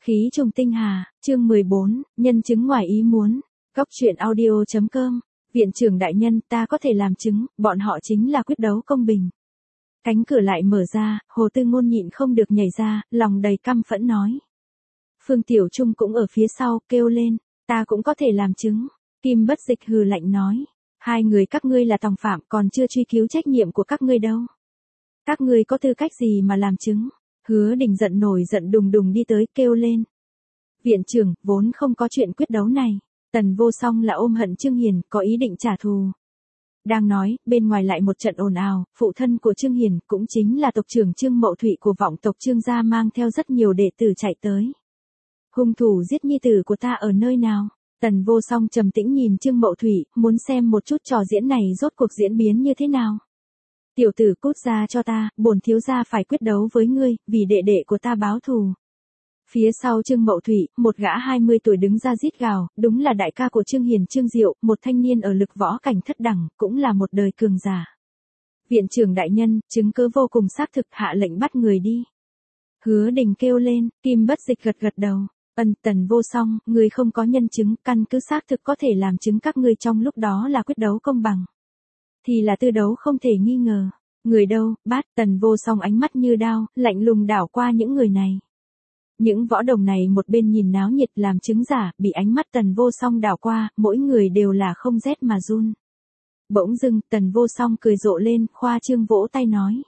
Khí trùng tinh hà, chương 14, nhân chứng ngoài ý muốn. Góc truyện audio.com. Viện trưởng đại nhân, ta có thể làm chứng, bọn họ chính là quyết đấu công bình. Cánh cửa lại mở ra, Hồ Tư Ngôn nhịn không được nhảy ra, lòng đầy căm phẫn nói. Phương Tiểu Trung cũng ở phía sau, kêu lên, ta cũng có thể làm chứng. Kim Bất Dịch hừ lạnh nói, hai người các ngươi là tòng phạm còn chưa truy cứu trách nhiệm của các ngươi đâu. Các ngươi có tư cách gì mà làm chứng? Hứa Đình giận nổi giận đùng đùng đi tới kêu lên. Viện trưởng, vốn không có chuyện quyết đấu này. Tần Vô Song là ôm hận Trương Hiền, có ý định trả thù. Đang nói, bên ngoài lại một trận ồn ào, phụ thân của Trương Hiền cũng chính là tộc trưởng Trương Mậu Thụy của vọng tộc Trương gia mang theo rất nhiều đệ tử chạy tới. Hung thủ giết nhi tử của ta ở nơi nào? Tần Vô Song trầm tĩnh nhìn Trương Mậu Thụy, muốn xem một chút trò diễn này rốt cuộc diễn biến như thế nào. Tiểu tử cút ra cho ta, bổn thiếu gia phải quyết đấu với ngươi, vì đệ đệ của ta báo thù. Phía sau Trương Mậu Thụy, một gã 20 tuổi đứng ra rít gào, đúng là đại ca của Trương Hiền Trương Diệu, một thanh niên ở lực võ cảnh thất đẳng, cũng là một đời cường giả. Viện trưởng đại nhân, chứng cứ vô cùng xác thực, hạ lệnh bắt người đi. Hứa Đình kêu lên, Kim Bất Dịch gật gật đầu. Tần Vô Song, người không có nhân chứng, căn cứ xác thực có thể làm chứng các ngươi trong lúc đó là quyết đấu công bằng. Thì là tư đấu không thể nghi ngờ. Người đâu, bát, Tần Vô Song ánh mắt như đao, lạnh lùng đảo qua những người này. Những võ đồng này một bên nhìn náo nhiệt làm chứng giả, bị ánh mắt Tần Vô Song đảo qua, mỗi người đều là không rét mà run. Bỗng dưng, Tần Vô Song cười rộ lên, khoa trương vỗ tay nói.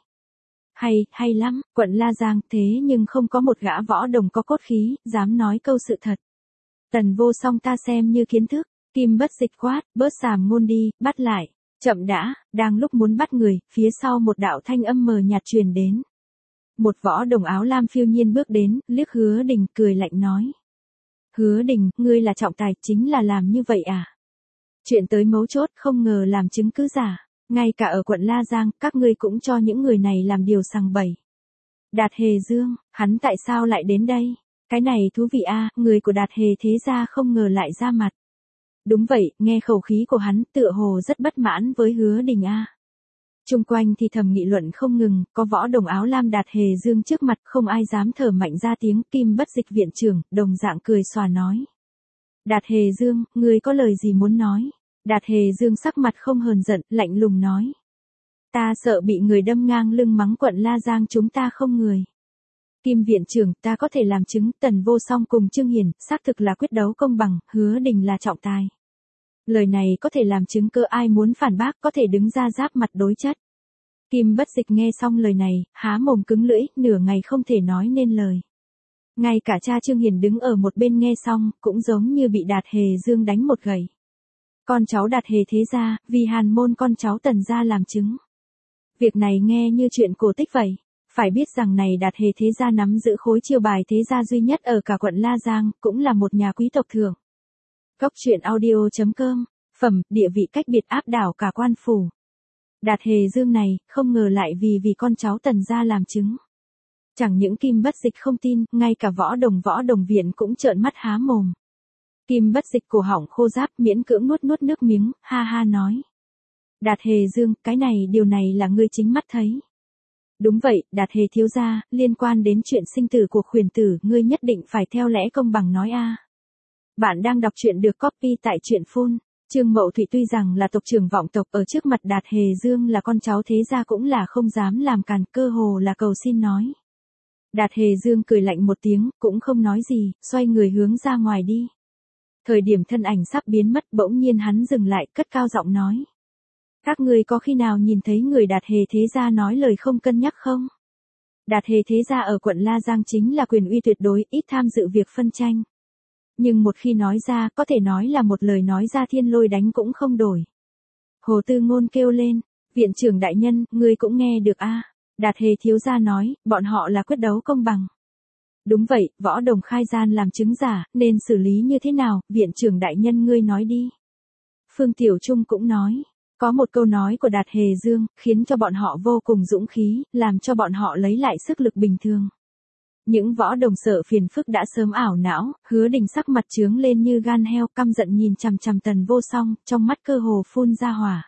Hay lắm, quận La Giang, thế nhưng không có một gã võ đồng có cốt khí, dám nói câu sự thật. Tần Vô Song ta xem như kiến thức, Kim Bất Dịch quát, bớt xàm ngôn đi, bắt lại. Chậm đã, đang lúc muốn bắt người, phía sau một đạo thanh âm mờ nhạt truyền đến. Một võ đồng áo lam phiêu nhiên bước đến, liếc Hứa Đình cười lạnh nói. Hứa Đình, ngươi là trọng tài, chính là làm như vậy à? Chuyện tới mấu chốt không ngờ làm chứng cứ giả, ngay cả ở quận La Giang, các ngươi cũng cho những người này làm điều sằng bậy. Đạt Hề Dương, hắn tại sao lại đến đây? Cái này thú vị a, người của Đạt Hề thế gia không ngờ lại ra mặt. Đúng vậy, nghe khẩu khí của hắn tựa hồ rất bất mãn với Hứa Đình a. Trung quanh thì thầm nghị luận không ngừng, có võ đồng áo lam Đạt Hề Dương trước mặt không ai dám thở mạnh ra tiếng. Kim Bất Dịch viện trưởng, đồng dạng cười xòa nói. Đạt Hề Dương, ngươi có lời gì muốn nói? Đạt Hề Dương sắc mặt không hờn giận, lạnh lùng nói. Ta sợ bị người đâm ngang lưng mắng quận La Giang chúng ta không người. Kim viện trưởng, ta có thể làm chứng, Tần Vô Song cùng Trương Hiền, xác thực là quyết đấu công bằng, Hứa Đình là trọng tài. Lời này có thể làm chứng cơ, ai muốn phản bác có thể đứng ra giáp mặt đối chất. Kim Bất Dịch nghe xong lời này, há mồm cứng lưỡi, nửa ngày không thể nói nên lời. Ngay cả cha Trương Hiền đứng ở một bên nghe xong, cũng giống như bị Đạt Hề Dương đánh một gậy. Con cháu Đạt Hề thế gia, vì Hàn môn con cháu Tần gia làm chứng. Việc này nghe như chuyện cổ tích vậy. Phải biết rằng này Đạt Hề thế gia nắm giữ khối chiêu bài thế gia duy nhất ở cả quận La Giang, cũng là một nhà quý tộc thường. Góc truyện audio.com. Phẩm, địa vị cách biệt áp đảo cả quan phủ. Đạt Hề Dương này, không ngờ lại vì con cháu Tần gia làm chứng. Chẳng những Kim Bất Dịch không tin, ngay cả võ đồng viện cũng trợn mắt há mồm. Kim Bất Dịch cổ họng khô ráp, miễn cưỡng nuốt nước miếng, ha ha nói. Đạt Hề Dương, điều này là ngươi chính mắt thấy. Đúng vậy, Đạt Hề thiếu gia, liên quan đến chuyện sinh tử của Khuyển tử, ngươi nhất định phải theo lẽ công bằng nói a. Bạn đang đọc truyện được copy tại truyện phone. Trương Mậu Thụy tuy rằng là tộc trưởng vọng tộc, ở trước mặt Đạt Hề Dương là con cháu thế gia cũng là không dám làm càn, cơ hồ là cầu xin nói. Đạt Hề Dương cười lạnh một tiếng, cũng không nói gì, xoay người hướng ra ngoài đi. Thời điểm thân ảnh sắp biến mất, bỗng nhiên hắn dừng lại, cất cao giọng nói. Các ngươi có khi nào nhìn thấy người Đạt Hề thế gia nói lời không cân nhắc không? Đạt Hề thế gia ở quận La Giang chính là quyền uy tuyệt đối, ít tham dự việc phân tranh. Nhưng một khi nói ra, có thể nói là một lời nói ra thiên lôi đánh cũng không đổi. Hồ Tư Ngôn kêu lên, viện trưởng đại nhân, ngươi cũng nghe được a. Đạt Hề thiếu gia nói, bọn họ là quyết đấu công bằng. Đúng vậy, võ đồng khai gian làm chứng giả, nên xử lý như thế nào, viện trưởng đại nhân ngươi nói đi. Phương Tiểu Trung cũng nói, có một câu nói của Đạt Hề Dương, khiến cho bọn họ vô cùng dũng khí, làm cho bọn họ lấy lại sức lực bình thường. Những võ đồng sợ phiền phức đã sớm ảo não, Hứa Đình sắc mặt trướng lên như gan heo, căm giận nhìn chằm chằm Tần Vô Song, trong mắt cơ hồ phun ra hỏa.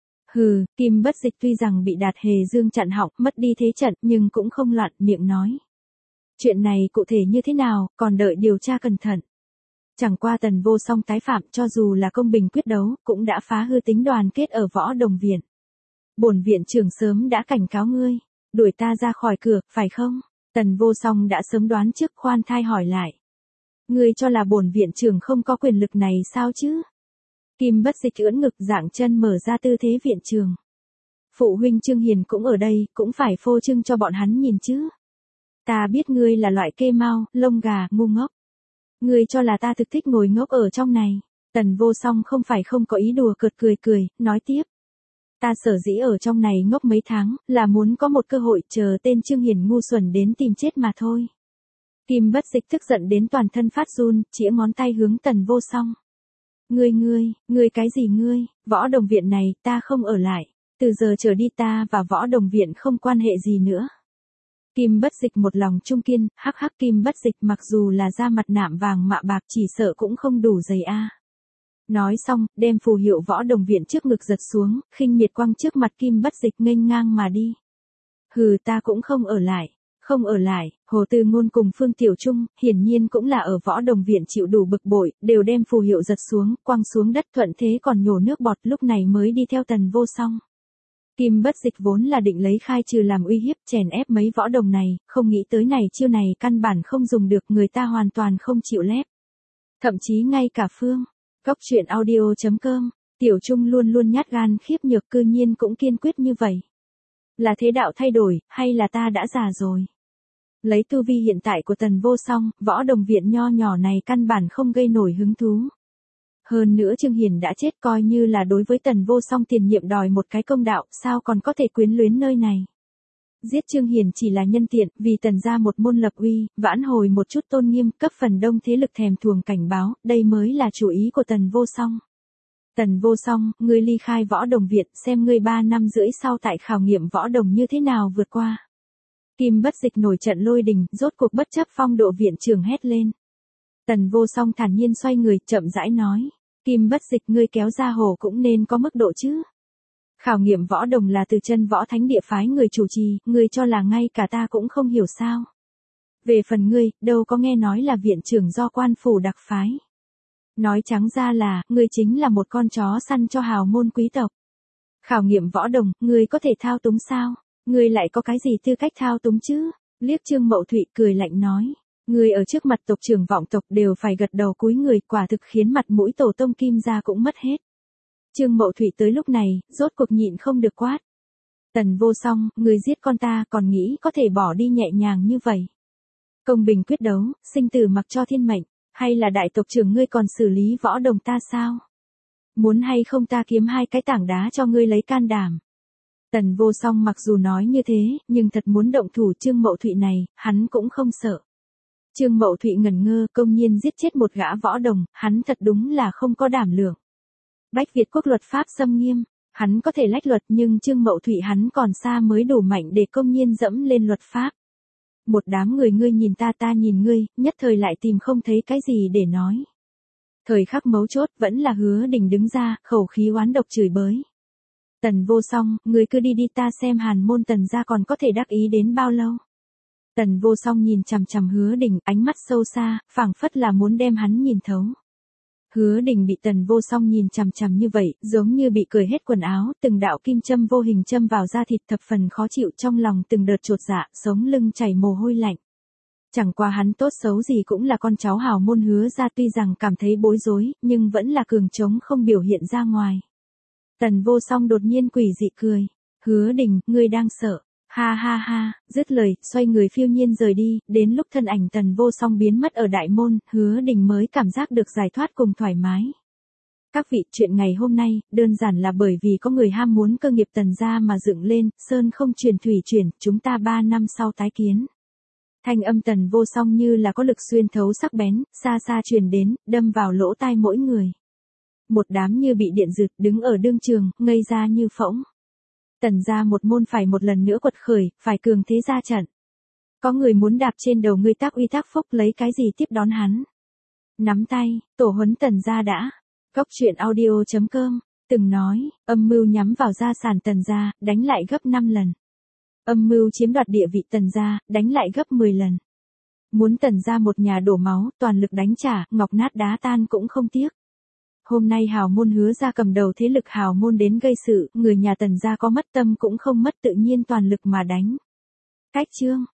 Hừ, Kim Bất Dịch tuy rằng bị Đạt Hề Dương chặn họng, mất đi thế trận, nhưng cũng không loạn miệng nói. Chuyện này cụ thể như thế nào, còn đợi điều tra cẩn thận. Chẳng qua Tần Vô Song tái phạm, cho dù là công bình quyết đấu, cũng đã phá hư tính đoàn kết ở Võ Đồng Viện. Bổn viện trưởng sớm đã cảnh cáo ngươi, đuổi ta ra khỏi cửa, phải không? Tần Vô Song đã sớm đoán trước, khoan thai hỏi lại. Ngươi cho là bổn viện trưởng không có quyền lực này sao chứ? Kim Bất Dịch ưỡn ngực, dạng chân mở ra tư thế viện trưởng. Phụ huynh Trương Hiền cũng ở đây, cũng phải phô trương cho bọn hắn nhìn chứ. Ta biết ngươi là loại kê mau, lông gà, ngu ngốc. Ngươi cho là ta thực thích ngồi ngốc ở trong này. Tần Vô Song không phải không có ý đùa cợt cười, nói tiếp. Ta sở dĩ ở trong này ngốc mấy tháng, là muốn có một cơ hội chờ tên Trương Hiền ngu xuẩn đến tìm chết mà thôi. Kim Bất Dịch tức giận đến toàn thân phát run, chĩa ngón tay hướng Tần Vô Song. Ngươi cái gì ngươi, Võ Đồng Viện này, ta không ở lại. Từ giờ trở đi ta và Võ Đồng Viện không quan hệ gì nữa. Kim Bất Dịch một lòng trung kiên, hắc hắc. Kim Bất Dịch mặc dù là da mặt nạm vàng mạ bạc chỉ sợ cũng không đủ dày a. Nói xong, đem phù hiệu Võ Đồng Viện trước ngực giật xuống, khinh miệt quăng trước mặt Kim Bất Dịch nghênh ngang mà đi. Hừ, ta cũng không ở lại. Không ở lại, Hồ Tư Ngôn cùng Phương Tiểu Trung, hiển nhiên cũng là ở Võ Đồng Viện chịu đủ bực bội, đều đem phù hiệu giật xuống, quăng xuống đất, thuận thế còn nhổ nước bọt, lúc này mới đi theo Tần Vô Song. Kim Bất Dịch vốn là định lấy khai trừ làm uy hiếp, chèn ép mấy võ đồng này, không nghĩ tới này chiêu này căn bản không dùng được, người ta hoàn toàn không chịu lép. Thậm chí ngay cả Phương, Cóc Truyện Audio.com, Tiểu Trung luôn luôn nhát gan khiếp nhược, cư nhiên cũng kiên quyết như vậy. Là thế đạo thay đổi, hay là ta đã già rồi? Lấy tu vi hiện tại của Tần Vô Song, Võ Đồng Viện nho nhỏ này căn bản không gây nổi hứng thú. Hơn nữa Trương Hiền đã chết, coi như là đối với Tần Vô Song tiền nhiệm đòi một cái công đạo, sao còn có thể quyến luyến nơi này. Giết Trương Hiền chỉ là nhân tiện, vì Tần gia một môn lập uy, vãn hồi một chút tôn nghiêm, cấp phần đông thế lực thèm thuồng cảnh báo, đây mới là chủ ý của Tần Vô Song. Tần Vô Song, ngươi ly khai Võ Đồng Viện, xem ngươi 3 năm rưỡi sau tại khảo nghiệm võ đồng như thế nào vượt qua. Kim Bất Dịch nổi trận lôi đình, rốt cuộc bất chấp phong độ viện trưởng hét lên. Tần Vô Song thản nhiên xoay người, chậm rãi nói. Kim Bất Dịch, ngươi kéo ra hồ cũng nên có mức độ chứ. Khảo nghiệm võ đồng là từ chân võ thánh địa phái người chủ trì, ngươi cho là ngay cả ta cũng không hiểu sao. Về phần ngươi, đâu có nghe nói là viện trưởng do quan phủ đặc phái. Nói trắng ra là, ngươi chính là một con chó săn cho hào môn quý tộc. Khảo nghiệm võ đồng, ngươi có thể thao túng sao? Ngươi lại có cái gì tư cách thao túng chứ? Liếc Trương Mậu Thụy cười lạnh nói. Ngươi ở trước mặt tộc trưởng vọng tộc đều phải gật đầu cúi người, quả thực khiến mặt mũi tổ tông Kim gia cũng mất hết. Trương Mậu Thụy tới lúc này, rốt cuộc nhịn không được quát. Tần Vô Song, ngươi giết con ta còn nghĩ có thể bỏ đi nhẹ nhàng như vậy. Công bình quyết đấu, sinh tử mặc cho thiên mệnh, hay là đại tộc trưởng ngươi còn xử lý võ đồng ta sao? Muốn hay không ta kiếm 2 cái tảng đá cho ngươi lấy can đảm. Tần Vô Song mặc dù nói như thế, nhưng thật muốn động thủ Trương Mậu Thụy này, hắn cũng không sợ. Trương Mậu Thụy ngẩn ngơ, công nhiên giết chết một gã võ đồng, hắn thật đúng là không có đảm lượng. Bách Việt quốc luật pháp xâm nghiêm, hắn có thể lách luật nhưng Trương Mậu Thụy hắn còn xa mới đủ mạnh để công nhiên dẫm lên luật pháp. Một đám người ngươi nhìn ta nhìn ngươi, nhất thời lại tìm không thấy cái gì để nói. Thời khắc mấu chốt vẫn là Hứa Đình đứng ra, khẩu khí oán độc chửi bới. Tần Vô Song, ngươi cứ đi ta xem Hàn môn Tần gia còn có thể đắc ý đến bao lâu. Tần Vô Song nhìn chằm chằm Hứa Đình, ánh mắt sâu xa, phảng phất là muốn đem hắn nhìn thấu. Hứa Đình bị Tần Vô Song nhìn chằm chằm như vậy, giống như bị cởi hết quần áo, từng đạo kim châm vô hình châm vào da thịt, thập phần khó chịu, trong lòng từng đợt chột dạ, sống lưng chảy mồ hôi lạnh. Chẳng qua hắn tốt xấu gì cũng là con cháu hào môn Hứa gia, tuy rằng cảm thấy bối rối, nhưng vẫn là cường trống không biểu hiện ra ngoài. Tần Vô Song đột nhiên quỷ dị cười. Hứa Đình, ngươi đang sợ. Ha ha ha, dứt lời, xoay người phiêu nhiên rời đi, đến lúc thân ảnh Tần Vô Song biến mất ở đại môn, Hứa Đình mới cảm giác được giải thoát cùng thoải mái. Các vị, chuyện ngày hôm nay, đơn giản là bởi vì có người ham muốn cơ nghiệp Tần gia mà dựng lên, sơn không truyền thủy chuyển, chúng ta 3 năm sau tái kiến. Thanh âm Tần Vô Song như là có lực xuyên thấu sắc bén, xa xa truyền đến, đâm vào lỗ tai mỗi người. Một đám như bị điện giật, đứng ở đương trường, ngây ra như phỗng. Tần gia một môn phải một lần nữa quật khởi, phải cường thế ra trận. Có người muốn đạp trên đầu ngươi tác uy tác phúc, lấy cái gì tiếp đón hắn. Nắm tay, tổ huấn Tần gia đã. Cóc Truyện Audio.com, từng nói, âm mưu nhắm vào gia sản Tần gia, đánh lại gấp 5 lần. Âm mưu chiếm đoạt địa vị Tần gia, đánh lại gấp 10 lần. Muốn Tần gia một nhà đổ máu, toàn lực đánh trả, ngọc nát đá tan cũng không tiếc. Hôm nay hào môn Hứa gia cầm đầu thế lực hào môn đến gây sự, người nhà Tần gia có mất tâm cũng không mất tự nhiên toàn lực mà đánh. Cách chương